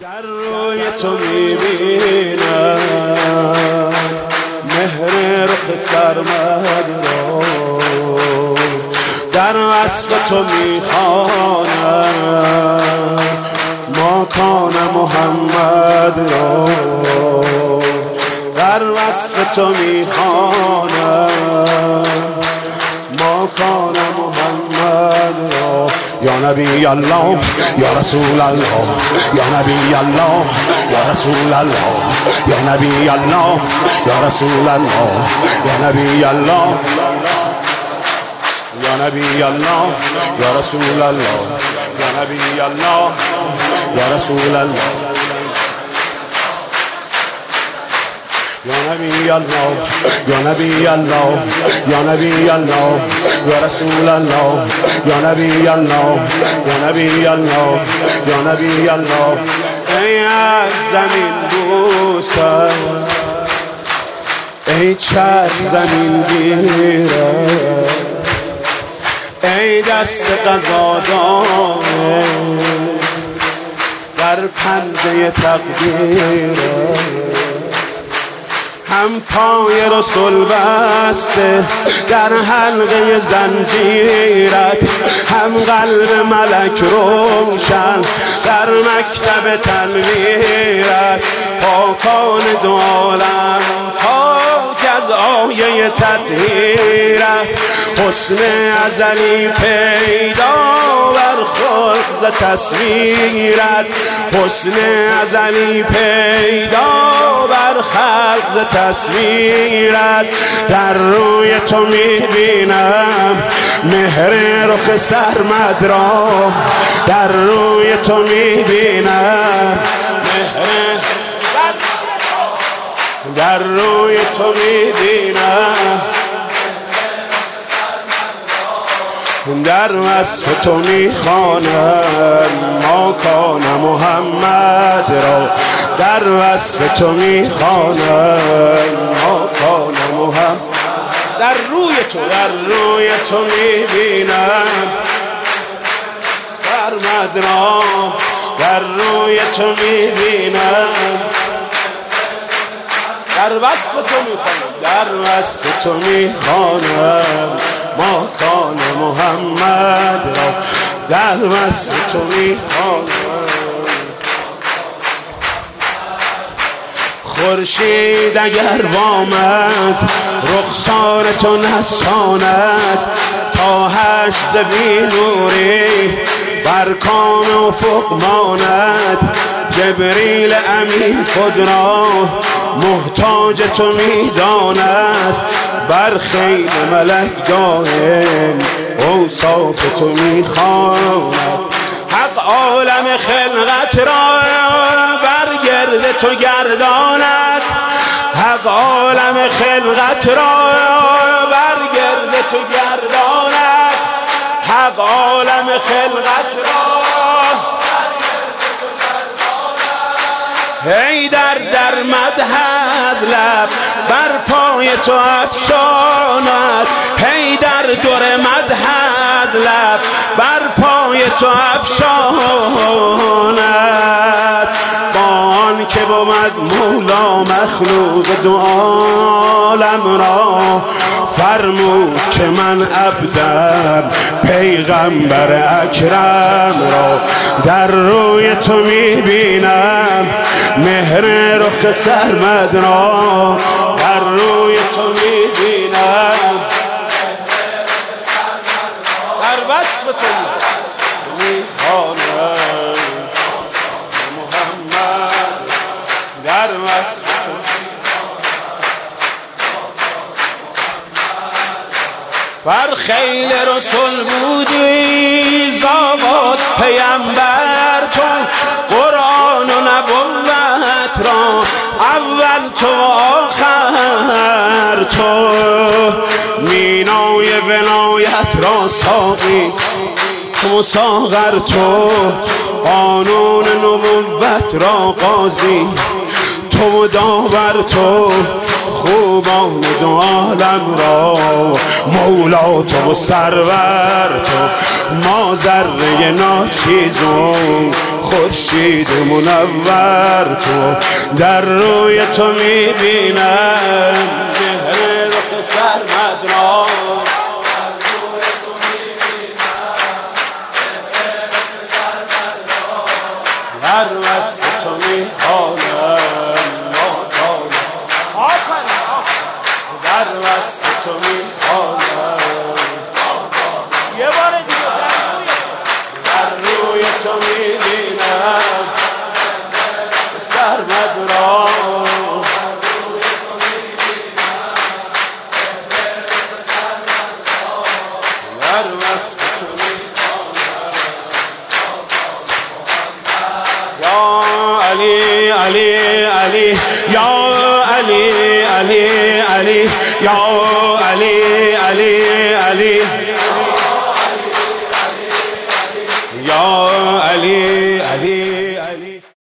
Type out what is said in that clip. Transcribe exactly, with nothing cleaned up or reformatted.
در روی تو میبینم مهر رخ سرمد را، در وصف تو میخوانم ماکان محمد را، در وصف تو میخوانم ماکان محمد را. یا نبی الله یا رسول الله، یا نبی الله یا رسول الله، یا نبی الله یا رسول الله، یا نبی الله یا نبی الله یا رسول الله، یا نبی الله یا رسول الله، یا نبی الله یا نبی الله یا نبی الله یا رسول الله، یا نبی الله یا نبی الله یا نبی الله. ای از زمین بوسم، ای چرخ زمین گیرم، ای دست قضا داره در پنجه تقدیرم، هم پای رسول بسته در حلقه زنجیرت، هم قلب ملک روشن در مکتب تنویرت. پاکان دو عالم پاک از آیه تطهیرت، حسن ازلی پیدا بر خلق ز تصویرت، حسن ازلی پیدا بر خلق ز تصویرت. در روی تو میبینم مهر رخ سرمد را، در روی تو میبینم مهر، در روی تو میبینم در وصف تو میخوانم ماکان محمد را، در وصف تو میخوانم ماکان محمد. در روی تو در روی تو میبینم سرمد را، در روی تو میبینم در وصف تو میخوانم، در وصف تو میخوانم ماکان محمد را، در وصف تو میخوانم. خورشید اگر وام از رخسار تو نستاند، تا هشت ز بی نوری بر کام افق ماند. جبریل امین خود را محتاج تو میداند، بر خیل ملک دائم اوصاف تو میخواند. حق عالم خلقت را بر گرد تو گرداند، حق عالم خلقت را بر گرد تو گرداند، حق عالم خلقت را ای در در مدح از لب بر پای تو افشاند، ای در در مدح از لب بر پای تو افشاند. با آن که بود مولا مخلوق دو عالم را، فرمود که من عبدم پیغمبر اکرم را. در روی تو میبینم مهر رخ سرمد را، در روی تو میبینم در وصف تو میخوانم محمد، در وصف تو. بر خیل رسول بودی زاغاز پیمبر تو، قرآن و نبوت را اول تو آخر تو. مینای ولایت را ساقی تو، ساغر تو. قانون نبوت را قاضی تو داور تو خوبان دو عالم را، مولا تو و سرور تو، ما ذره ناچیزون خورشید منور تو. در روی تو میبینم مهر رخ سرمد را، در وصف تو میخوانم در وصف تو میخوانم یه بار دیگه در روی تو میبینم سرمد را، در وصف تو میخوانم. یا علی علی علی یا علی علی علی یا علی علی علی یا علی علی